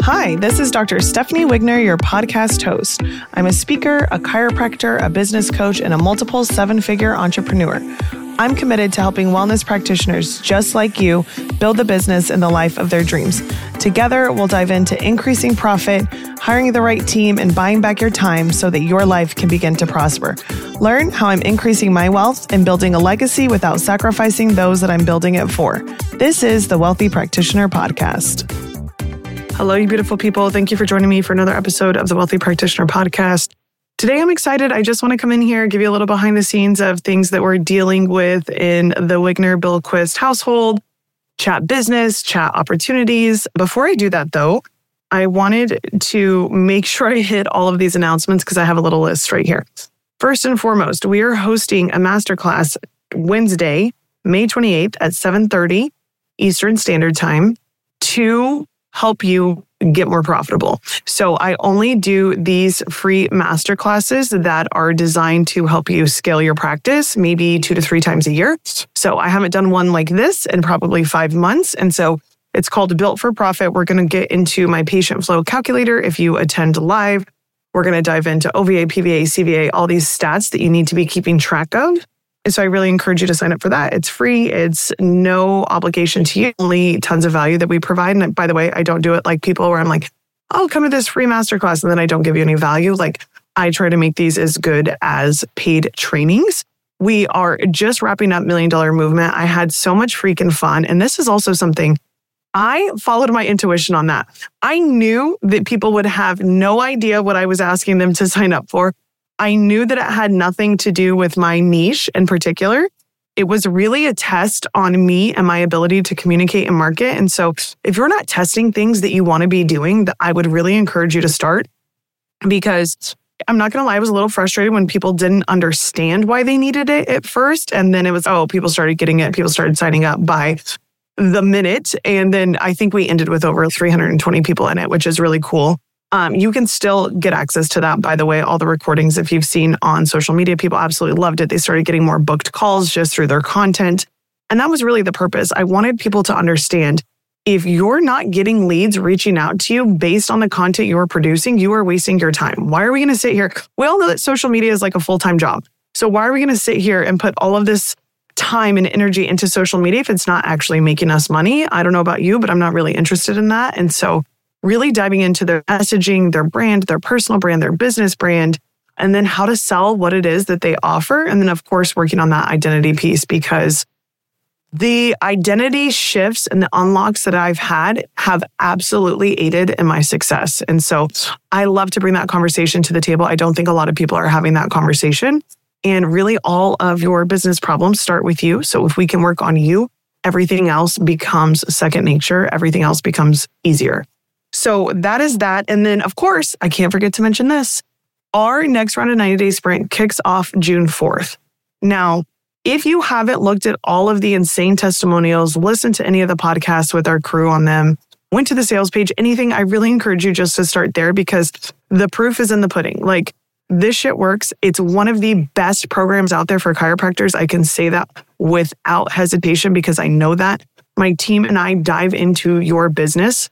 Hi, this is Dr. Stephanie Wigner, your podcast host. I'm a speaker, a chiropractor, a business coach, and a multiple seven-figure entrepreneur. I'm committed to helping wellness practitioners just like you build the business and the life of their dreams. Together, we'll dive into increasing profit, hiring the right team, and buying back your time so that your life can begin to prosper. Learn how I'm increasing my wealth and building a legacy without sacrificing those that I'm building it for. This is the Wealthy Practitioner Podcast. Hello, you beautiful people. Thank you for joining me for another episode of the Wealthy Practitioner Podcast. Today, I'm excited. I just want to come in here, give you a little behind the scenes of things that we're dealing with in the Wigner-Bilquist household, chat business, chat opportunities. Before I do that, though, I wanted to make sure I hit all of these announcements because I have a little list right here. First and foremost, we are hosting a masterclass Wednesday, May 28th at 7:30 Eastern Standard Time to help you get more profitable. So I only do these free masterclasses that are designed to help you scale your practice, maybe 2 to 3 times a year. So I haven't done one like this in probably 5 months. And so it's called Built for Profit. We're going to get into my patient flow calculator. If you attend live, we're going to dive into OVA, PVA, CVA, all these stats that you need to be keeping track of. And so I really encourage you to sign up for that. It's free. It's no obligation to you, only tons of value that we provide. And by the way, I don't do it like people where I'm like, I'll come to this free masterclass and then I don't give you any value. Like I try to make these as good as paid trainings. We are just wrapping up $1 Million Movement. I had so much freaking fun. And this is also something I followed my intuition on that. I knew that people would have no idea what I was asking them to sign up for. I knew that it had nothing to do with my niche in particular. It was really a test on me and my ability to communicate and market. And so if you're not testing things that you want to be doing, I would really encourage you to start, because I'm not going to lie, I was a little frustrated when people didn't understand why they needed it at first. And then it was, people started getting it. People started signing up by the minute. And then I think we ended with over 320 people in it, which is really cool. You can still get access to that, by the way. All the recordings, if you've seen on social media, people absolutely loved it. They started getting more booked calls just through their content. And that was really the purpose. I wanted people to understand, if you're not getting leads reaching out to you based on the content you are producing, you are wasting your time. Why are we going to sit here? We all know that social media is like a full-time job. So why are we going to sit here and put all of this time and energy into social media if it's not actually making us money? I don't know about you, but I'm not really interested in that. And so really diving into their messaging, their brand, their personal brand, their business brand, and then how to sell what it is that they offer. And then, of course, working on that identity piece, because the identity shifts and the unlocks that I've had have absolutely aided in my success. And so I love to bring that conversation to the table. I don't think a lot of people are having that conversation. And really, all of your business problems start with you. So if we can work on you, everything else becomes second nature. Everything else becomes easier. So that is that. And then, of course, I can't forget to mention this. Our next round of 90-day sprint kicks off June 4th. Now, if you haven't looked at all of the insane testimonials, listened to any of the podcasts with our crew on them, went to the sales page, anything, I really encourage you just to start there, because the proof is in the pudding. Like, this shit works. It's one of the best programs out there for chiropractors. I can say that without hesitation because I know that. My team and I dive into your business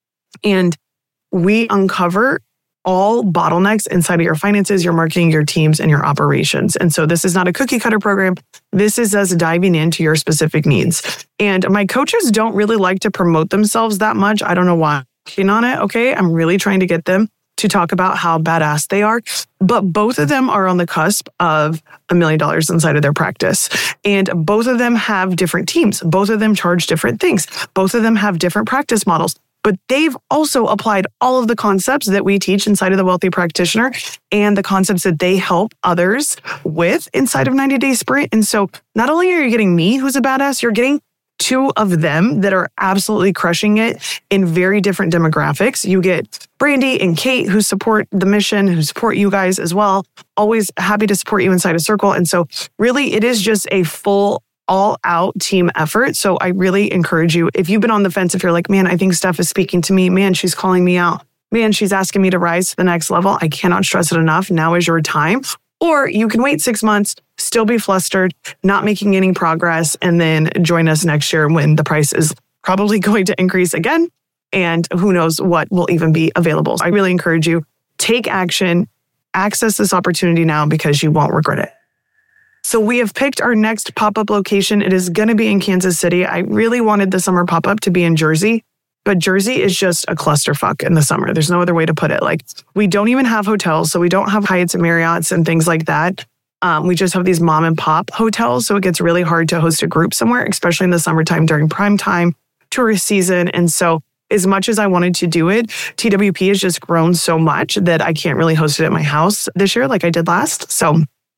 and we uncover all bottlenecks inside of your finances, your marketing, your teams, and your operations. And so this is not a cookie cutter program. This is us diving into your specific needs. And my coaches don't really like to promote themselves that much. I don't know why. Working on it, okay? I'm really trying to get them to talk about how badass they are. But both of them are on the cusp of $1 million inside of their practice. And both of them have different teams. Both of them charge different things. Both of them have different practice models. But they've also applied all of the concepts that we teach inside of the Wealthy Practitioner and the concepts that they help others with inside of 90-day sprint. And so not only are you getting me, who's a badass, you're getting 2 of them that are absolutely crushing it in very different demographics. You get Brandy and Kate, who support the mission, who support you guys as well. Always happy to support you inside a circle. And so really, it is just a full all-out team effort. So I really encourage you, if you've been on the fence, if you're like, man, I think Steph is speaking to me, man, she's calling me out, man, she's asking me to rise to the next level, I cannot stress it enough. Now is your time. Or you can wait 6 months, still be flustered, not making any progress, and then join us next year when the price is probably going to increase again. and who knows what will even be available. I really encourage you, take action, access this opportunity now because you won't regret it. So we have picked our next pop-up location. It is going to be in Kansas City. I really wanted the summer pop-up to be in Jersey, but Jersey is just a clusterfuck in the summer. There's no other way to put it. Like, we don't even have hotels, so we don't have Hyatts and Marriotts and things like that. We just have these mom and pop hotels, so it gets really hard to host a group somewhere, especially in the summertime during prime time, tourist season. And so as much as I wanted to do it, TWP has just grown so much that I can't really host it at my house this year like I did last. So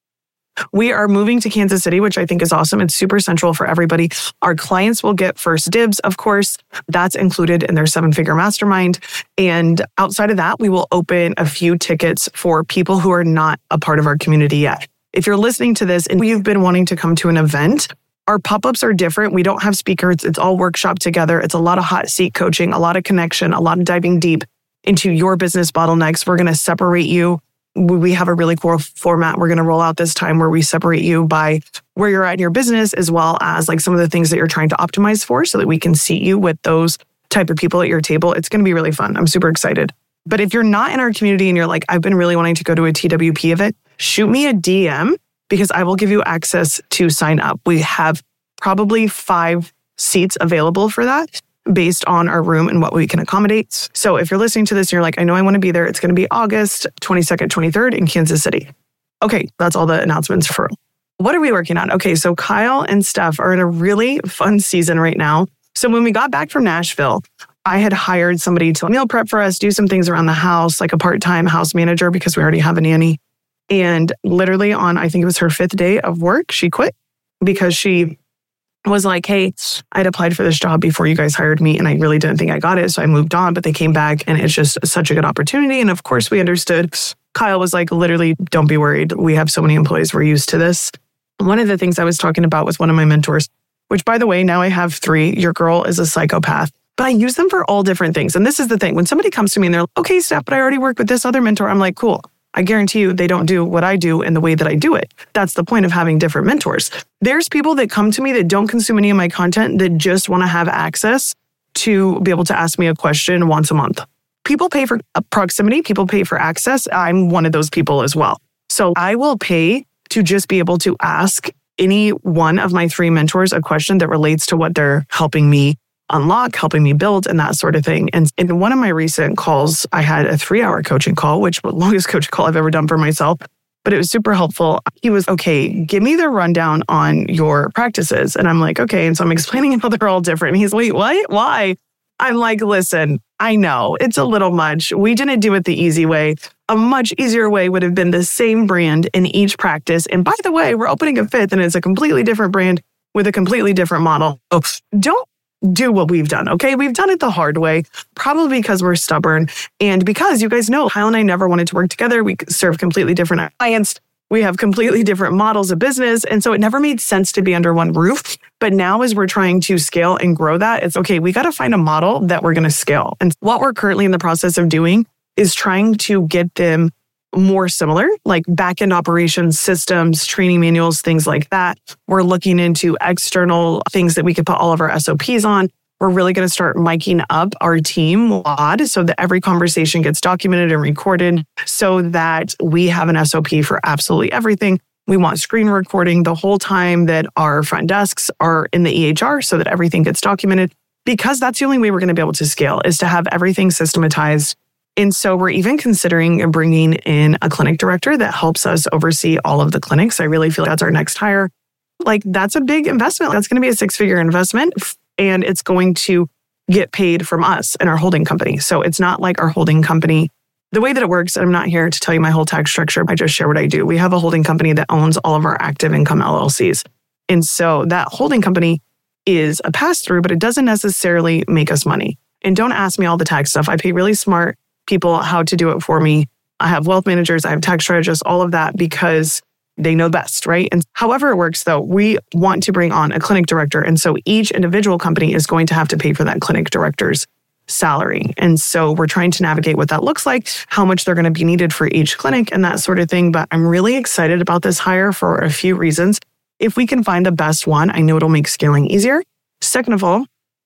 we are moving to Kansas City, which I think is awesome. It's super central for everybody. Our clients will get first dibs, of course. That's included in their 7-figure mastermind. And outside of that, we will open a few tickets for people who are not a part of our community yet. If you're listening to this and you've been wanting to come to an event, our pop-ups are different. We don't have speakers. It's all workshop together. It's a lot of hot seat coaching, a lot of connection, a lot of diving deep into your business bottlenecks. We're going to separate you. We have a really cool format we're going to roll out this time where we separate you by where you're at in your business, as well as like some of the things that you're trying to optimize for, so that we can seat you with those type of people at your table. It's going to be really fun. I'm super excited. But if you're not in our community and you're like, I've been really wanting to go to a TWP event, shoot me a DM because I will give you access to sign up. We have probably 5 seats available for that, based on our room and what we can accommodate. So if you're listening to this and you're like, I know I want to be there, it's going to be August 22nd, 23rd in Kansas City. Okay, that's all the announcements for. What are we working on? Okay, so Kyle and Steph are in a really fun season right now. So when we got back from Nashville, I had hired somebody to meal prep for us, do some things around the house, like a part-time house manager because we already have a nanny. And literally on, I think it was her 5th day of work, she quit because she was like, hey, I'd applied for this job before you guys hired me and I really didn't think I got it. So I moved on, but they came back and it's just such a good opportunity. And of course we understood. Kyle was like, literally, don't be worried. We have so many employees. We're used to this. One of the things I was talking about with one of my mentors, which by the way, now I have 3. Your girl is a psychopath, but I use them for all different things. And this is the thing. When somebody comes to me and they're like, okay, Steph, but I already work with this other mentor. I'm like, cool. I guarantee you they don't do what I do in the way that I do it. That's the point of having different mentors. There's people that come to me that don't consume any of my content that just want to have access to be able to ask me a question once a month. People pay for proximity. People pay for access. I'm one of those people as well. So I will pay to just be able to ask any one of my 3 mentors a question that relates to what they're helping me unlock, helping me build, and that sort of thing. And in one of my recent calls, I had a 3-hour coaching call, which was the longest coaching call I've ever done for myself, but it was super helpful. He was, okay, give me the rundown on your practices. And I'm like, okay. And so I'm explaining how they're all different. And he's, wait, what? Why? I'm like, listen, I know it's a little much. We didn't do it the easy way. A much easier way would have been the same brand in each practice. And by the way, we're opening a 5th and it's a completely different brand with a completely different model. Oh, don't do what we've done, okay? We've done it the hard way, probably because we're stubborn. And because you guys know, Kyle and I never wanted to work together. We serve completely different clients. We have completely different models of business. And so it never made sense to be under one roof. But now as we're trying to scale and grow that, it's okay, we got to find a model that we're going to scale. And what we're currently in the process of doing is trying to get them more similar, like back-end operations, systems, training manuals, things like that. We're looking into external things that we could put all of our SOPs on. We're really going to start miking up our team a lot so that every conversation gets documented and recorded so that we have an SOP for absolutely everything. We want screen recording the whole time that our front desks are in the EHR so that everything gets documented, because that's the only way we're going to be able to scale, is to have everything systematized. And so we're even considering bringing in a clinic director that helps us oversee all of the clinics. I really feel like that's our next hire. Like, that's a big investment. That's going to be a 6-figure investment, and it's going to get paid from us and our holding company. So it's not like our holding company, the way that it works, and I'm not here to tell you my whole tax structure. I just share what I do. We have a holding company that owns all of our active income LLCs. And so that holding company is a pass-through, but it doesn't necessarily make us money. And don't ask me all the tax stuff. I pay really smart people how to do it for me. I have wealth managers, I have tax strategists, all of that, because they know best, right? And however it works though, we want to bring on a clinic director. And so each individual company is going to have to pay for that clinic director's salary. And so we're trying to navigate what that looks like, how much they're going to be needed for each clinic and that sort of thing. But I'm really excited about this hire for a few reasons. If we can find the best one, I know it'll make scaling easier. Second of all,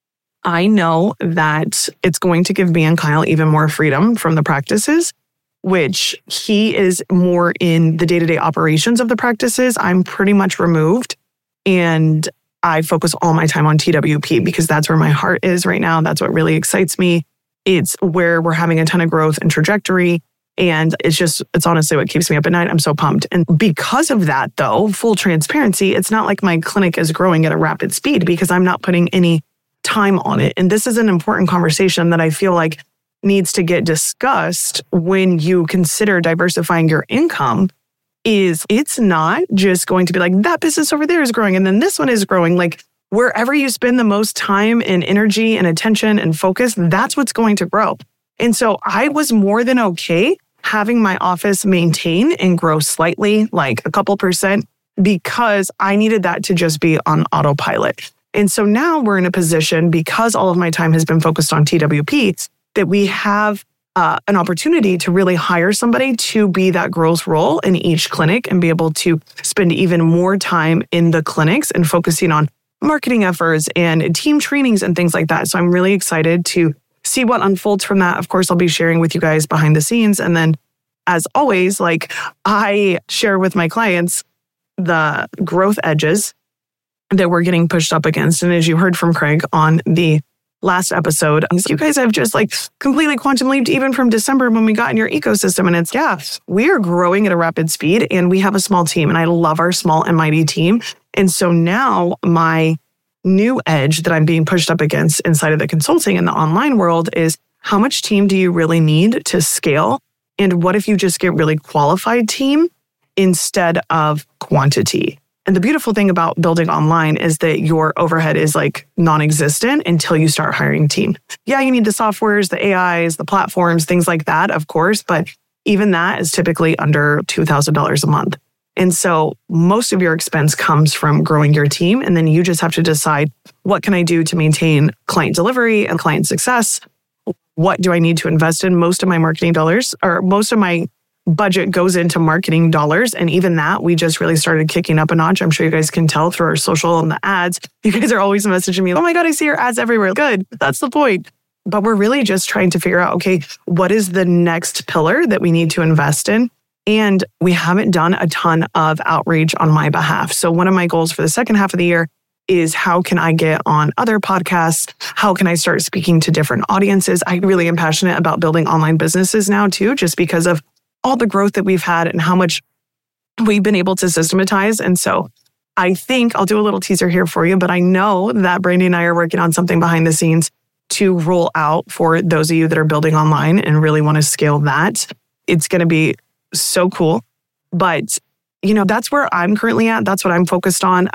I know that it's going to give me and Kyle even more freedom from the practices, which he is more in the day-to-day operations of the practices. I'm pretty much removed, and I focus all my time on TWP because that's where my heart is right now. That's what really excites me. It's where we're having a ton of growth and trajectory. And it's honestly what keeps me up at night. I'm so pumped. And because of that, though, full transparency, it's not like my clinic is growing at a rapid speed because I'm not putting any time on it. And this is an important conversation that I feel like needs to get discussed when you consider diversifying your income. It's not just going to be like that business over there is growing and then this one is growing. Like wherever you spend the most time and energy and attention and focus, that's what's going to grow. And so I was more than okay having my office maintain and grow slightly, like a couple percent, because I needed that to just be on autopilot. And so now we're in a position, because all of my time has been focused on TWP, that we have an opportunity to really hire somebody to be that growth role in each clinic and be able to spend even more time in the clinics and focusing on marketing efforts and team trainings and things like that. So I'm really excited to see what unfolds from that. Of course, I'll be sharing with you guys behind the scenes. And then as always, like I share with my clients the growth edges that we're getting pushed up against. And as you heard from Craig on the last episode, you guys have just like completely quantum leaped even from December when we got in your ecosystem. And we are growing at a rapid speed and we have a small team and I love our small and mighty team. And so now my new edge that I'm being pushed up against inside of the consulting and the online world is how much team do you really need to scale? And what if you just get really qualified team instead of quantity? And the beautiful thing about building online is that your overhead is like non-existent until you start hiring team. Yeah, you need the softwares, the AIs, the platforms, things like that, of course, but even that is typically under $2,000 a month. And so most of your expense comes from growing your team. And then you just have to decide, what can I do to maintain client delivery and client success? What do I need to invest in? Most of my marketing dollars, or most of my budget goes into marketing dollars. And even that, we just really started kicking up a notch. I'm sure you guys can tell through our social and the ads. You guys are always messaging me, oh my God, I see your ads everywhere. Good. That's the point. But we're really just trying to figure out, okay, what is the next pillar that we need to invest in? And we haven't done a ton of outreach on my behalf. So one of my goals for the second half of the year is how can I get on other podcasts? How can I start speaking to different audiences? I really am passionate about building online businesses now too, just because of all the growth that we've had and how much we've been able to systematize. And so I think I'll do a little teaser here for you, but I know that Brandy and I are working on something behind the scenes to roll out for those of you that are building online and really want to scale that. It's going to be so cool. But, that's where I'm currently at. That's what I'm focused on.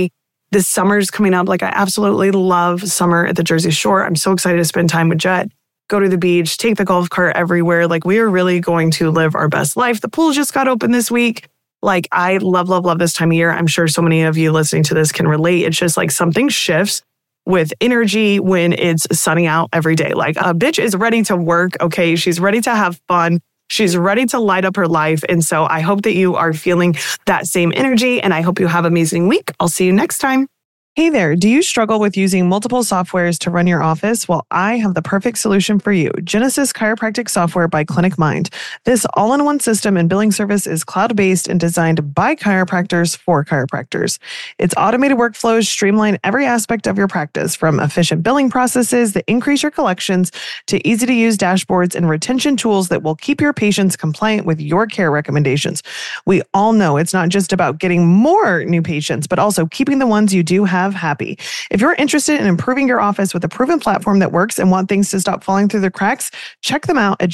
This summer's coming up. Like I absolutely love summer at the Jersey Shore. I'm so excited to spend time with Jet. Go to the beach, take the golf cart everywhere. Like we are really going to live our best life. The pool just got open this week. Like I love, love, love this time of year. I'm sure so many of you listening to this can relate. It's just like something shifts with energy when it's sunny out every day. Like a bitch is ready to work. Okay. She's ready to have fun. She's ready to light up her life. And so I hope that you are feeling that same energy and I hope you have an amazing week. I'll see you next time. Hey there, do you struggle with using multiple softwares to run your office? Well, I have the perfect solution for you, Genesis Chiropractic Software by Clinic Mind. This all-in-one system and billing service is cloud-based and designed by chiropractors for chiropractors. Its automated workflows streamline every aspect of your practice, from efficient billing processes that increase your collections to easy-to-use dashboards and retention tools that will keep your patients compliant with your care recommendations. We all know it's not just about getting more new patients, but also keeping the ones you do have happy. If you're interested in improving your office with a proven platform that works and want things to stop falling through the cracks, check them out at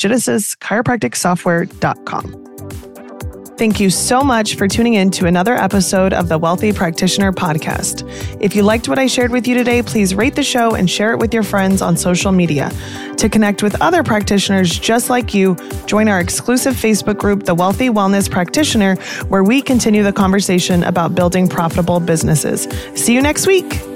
GenesisChiropracticSoftware.com. Thank you so much for tuning in to another episode of the Wealthy Practitioner Podcast. If you liked what I shared with you today, please rate the show and share it with your friends on social media. To connect with other practitioners just like you, join our exclusive Facebook group, The Wealthy Wellness Practitioner, where we continue the conversation about building profitable businesses. See you next week.